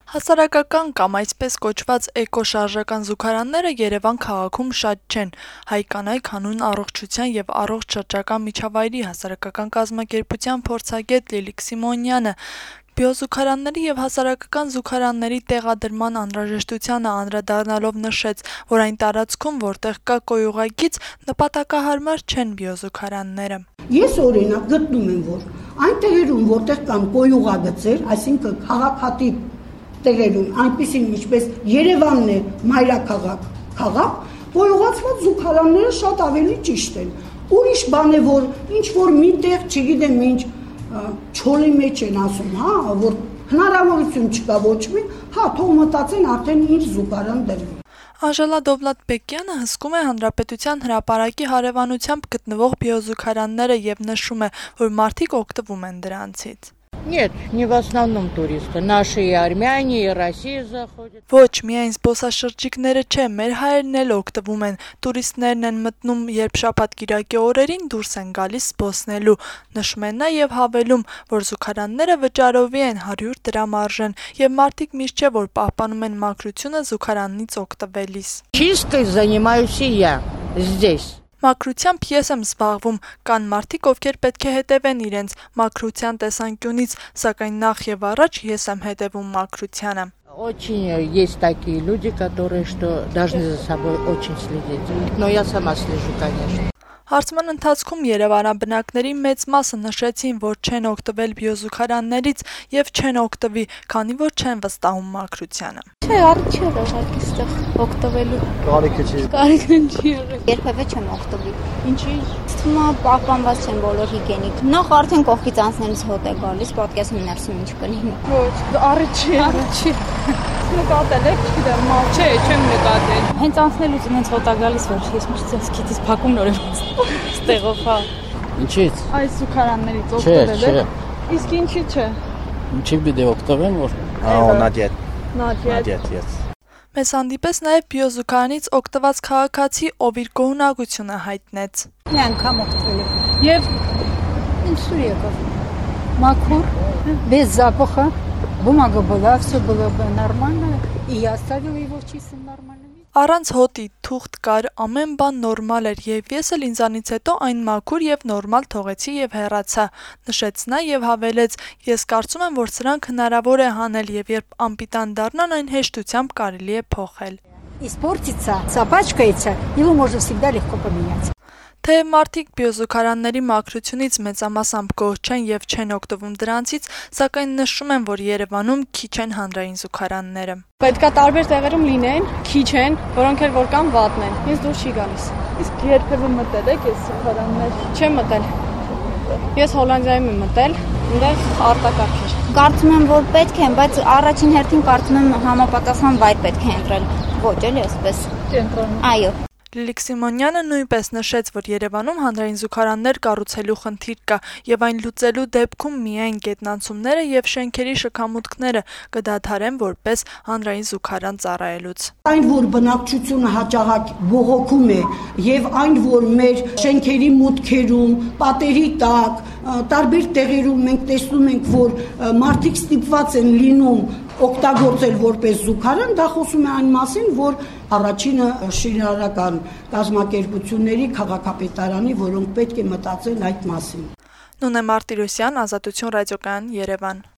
Հասարակական կամ այսպես կոչված էկոշարժական զուգարանները Երևան քաղաքում շատ չեն։ Հայ կանայք հանուն առողջության և առողջ շրջակա միջավայրի հասարակական կազմակերպության փորձագետ Լիլիթ Սիմոնյանը բիոզուգարանների և հասարակական զուգարանների տեղադրման անհրաժեշտությանը անդրադառնալով նշեց, որ այն տարածքում, որտեղ կա կոյուղագիծ, նպատակահարմար չեն բիոզուգարանները։ Ես օրինակ գտնում եմ, որ այն տեղերում, որտեղ կան կոյուղագծեր, այսինքն քաղաքատիպ տեղերում, այնպիսին ինչպես Երևանն է, մայրաքաղաք, կոյուղացված զուգարանները շատ ավելի ճիշտ են։ Ուրիշ բան է, որ ինչ-որ միտեղ, չգիտեմ ինչ, չոլի մեջ են ասում, որ հնարավորություն չկա ոչ մի, թող մտածեն արդեն իր զուգարան դրվի։ Անժելա Դովլաթ-Բեկյանը հսկում է Հանրապետության հրապարակի հարևանությամբ գտնվող բիոզուգարանները և նշում է, որ մարդիկ օգտվում են դրանցից։ Нет, не в основном туристы. Наши и армяне, и Россия заходят. Ոչ, միայն զբոսաշրջիկները չէ, մեր հայերն էլ օգտվում են։ Տուրիստներն են մտնում, երբ շաբաթ-կիրակի օրերին դուրս են գալիս զբոսնելու։ Նշում են նաև հավելում, որ զուգարանները վճարովի են 100 դրամ արժեն, և մարդիկ միշտ չէ, որ պահպանում են մաքրությունը զուգարանից օգտվելիս։ Чистой занимаюсь и я здесь. Մաքրությամբ ես եմ զբաղվում, կան մարդիկ, ովքեր պետք է հետևեն իրենց մաքրության տեսանկյունից, սակայն նախ և առաջ ես եմ հետևում մաքրությանը։ Очень есть такие люди, которые что должны за собой очень следить. Но я сама слежу, конечно. Հարցման ընթացքում երևանաբնակների մեծ մասը նշեցին, որ չեն օգտվել բիոզուգարաններից և չեն օգտվի, քանի որ չեն վստահում մաքրությանը։ Չէ, առիթ չի եղել այդտեղ օգտվելու։ Կարիքը չի։ Կարիքն չի եղել։ Երբևէ չեմ օգտվի։ Ինչի՞։ Թվում է պահպանված չեն բոլոր հիգիենիկ։ Նախ արդեն կողքից անցնելիս հոտ է գալիս, պատկերացնում ներսում ինչ կլինի։ Ոչ, առիթ չի։ Առիթ չի։ Նկատել եք, չգիտեմ, չէ, չեմ նկատել։ Հենց անցնելուց ինձ հոտ է գալիս, որ ես միշտ քիթից փակում նորեր ստեղով, հա։ Ինչի՞ց։ Այս զուգարաններից օգտվել եք։ Իսկ ինչի՞ չէ։ Ինչի՞ պիտի օգտվեմ, որ Not yet, yes. Մեզ հանդիպես նաև բիոզուգարանից օգտված քաղաքացի, ով իր գոհունակությունը հայտնեց։ Մի անգամ օգտվել եմ։ Եվ Ինչ սուր եկավ։ Մաքուր, без запаха, бумага была, все было нормально, и я оставила его в чистом нормальном виде. Առանց հոտի, թուղթ կար, ամեն բան նորմալ էր, և ես էլ ինձանից հետո այն մաքուր և նորմալ թողեցի և հեռացա, նշեց նա և հավելեց, ես կարծում եմ, որ սրանք հնարավոր է հանել և երբ անպիտան դառնան, այն հեշտությամբ կարելի է փոխել։ Испортится, запачкается, его можно всегда легко поменять. Թեև մարդիկ բիոզուգարանների մաքրությունից մեծամասամբ գոհ չեն և չեն օգտվում դրանցից, սակայն նշում են, որ Երևանում քիչ են հանրային զուգարանները։ պետքա տարբեր տեղերում լինեն, քիչ են, որոնք էլ որ կան վատն են։ Ես դուրս չի գալիս։ Իսկ երբևէ մտել եք այս զուգարաններ։ Չեմ մտել։ Ես Հոլանդիայում եմ մտել, այնտեղ արտակարգ էր։ Կարծում եմ, որ պետք են, բայց առաջին հերթին կարծում եմ համապատասխան վայր պետք է ընտրել։ Ոչ, էլի այսպես։ Կենտրոնում։ Այո։ Լիլիթ Սիմոնյանը նույնպես նշեց, որ Երևանում հանրային զուգարաններ կառուցելու խնդիր կա և այն լուծելու դեպքում միայն գետնանցումները և շենքերի շքամուտքները կդադարեն որպես հանրային զուգարան ծառայելուց։ Այն, որ բնակչությունը հաճախակ բողոքում է և այն, որ մեր շենքերի մուտքերում, պատերի տակ, տարբեր տեղերում մենք տեսնում ենք, որ մարդիկ ստիպված են լինում օգտագործել որպես զուգարան, դա խոսում է այն մասին, որ առաջինը շինարարական կազմակերպությունների քաղաքապետարանի, որոնք պետք է մտածել այդ մասին։ Նունե Մարտիրոսյան, Ազատություն ռադիոկայան, Երևան։